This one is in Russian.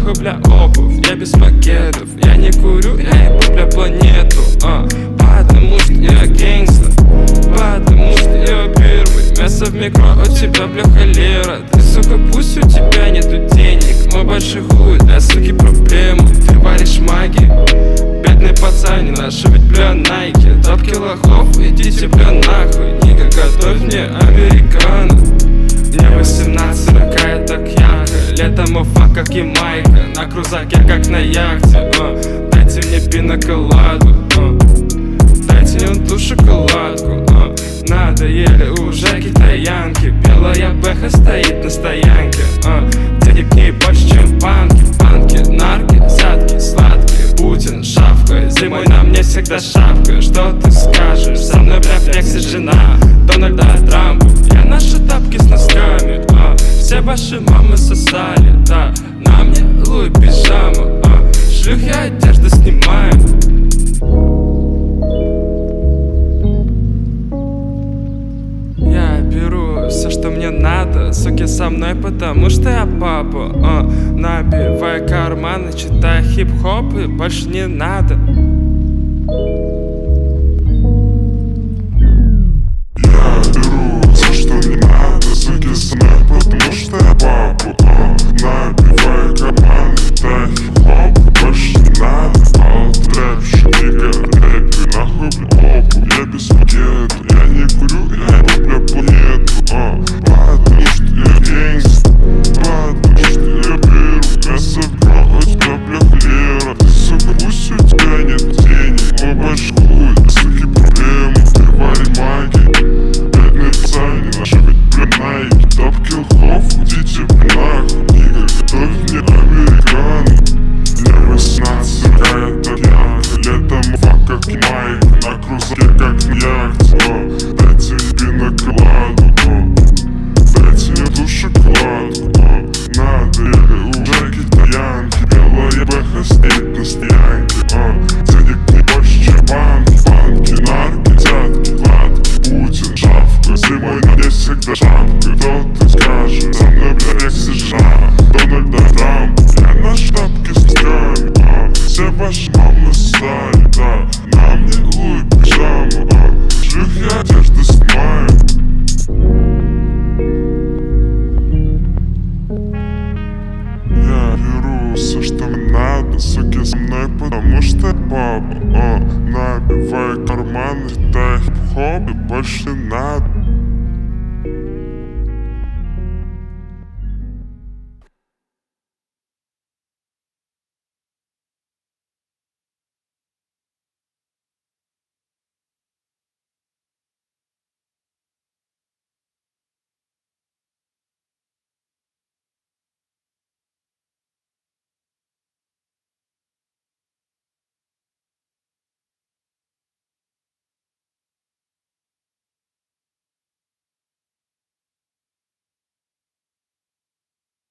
нахуй, бля, обувь. Я без пакетов, я не курю, я ебу, бля, планету. Потому что я гэнгстер, потому что я первый. Мясо в микро, у тебя, бля, холера. Ты, сука, пусть у тебя нету денег. Мой большой хуй, для суки проблема. Ты варишь магию, бедный пацан, не ношу ведь, бля, найки. Топки лохов, идите, бля, нахуй. Ника, готовь мне американо. Мне 18, такая так ярко. Летом Уфа, как Ямайка. На крузаке, как на яхте. Дайте мне пиноколаду, дайте мне ту шоколадку. Надоели уже китаянки. Белая бэха стоит на стоянке. Денег не больше, чем банки. Банки, нарки, взятки, сладкие. Путин, шавка, зимой на мне всегда шапка. Что ты скажешь? Со мной, бля, флексит жена Дональда Трампа. Я наши тапки с носками. Все ваши мамы сосали, да. На мне Луи пижама. Шлюх, я одежду снимаю. Я беру все, что мне надо. Суки со мной, потому что я папа. Набивай карманы, читай хип-хоп и больше не надо. Я беру все, что мне надо. Суки со мной, потому что я папа. Набивай карманы, читай хип-хоп, больше не надо. Рэпщик, нигга, рэпи, нахуй, бля, опу. Я без пакета, я не курю, я ебу, бля, планету. Потому что я гэнгстер, потому что я первый. Мясо в кровь, у тебя, бля, холера. Ты, сука, пусть у тебя нет денег. Мой большой хуй, суки, проблема. Ты варишь магию, бедный пацан, не ношу ведь, бля, найки. Топки лохов, идите, бля, нахуй. Нигга, готовь мне американо. Мне 18, такая так ярко. Летом Уфа, как Ямайка. На крузаке, как на яхте. Дайте мне пиноколаду, дайте мне ту шоколадку. Надоели уже китаянки. Белая бэха стоит на стоянке. Денег не больше, чем банки. Банки, нарки, взятки, гладки. Путин, шавка, зимой на мне всегда шапка. Кто ты скажешь? Со мной, бля, рекси жара Дональда Трампа. Я на штабке с носками. Все ваши мамы стали, да. На мне Луи пижама. Шлюх, я одежду снимаю. Я беру все, что мне надо. Суки со мной, потому что я папа. Набивай карманы, читай хип-хоп и больше не надо.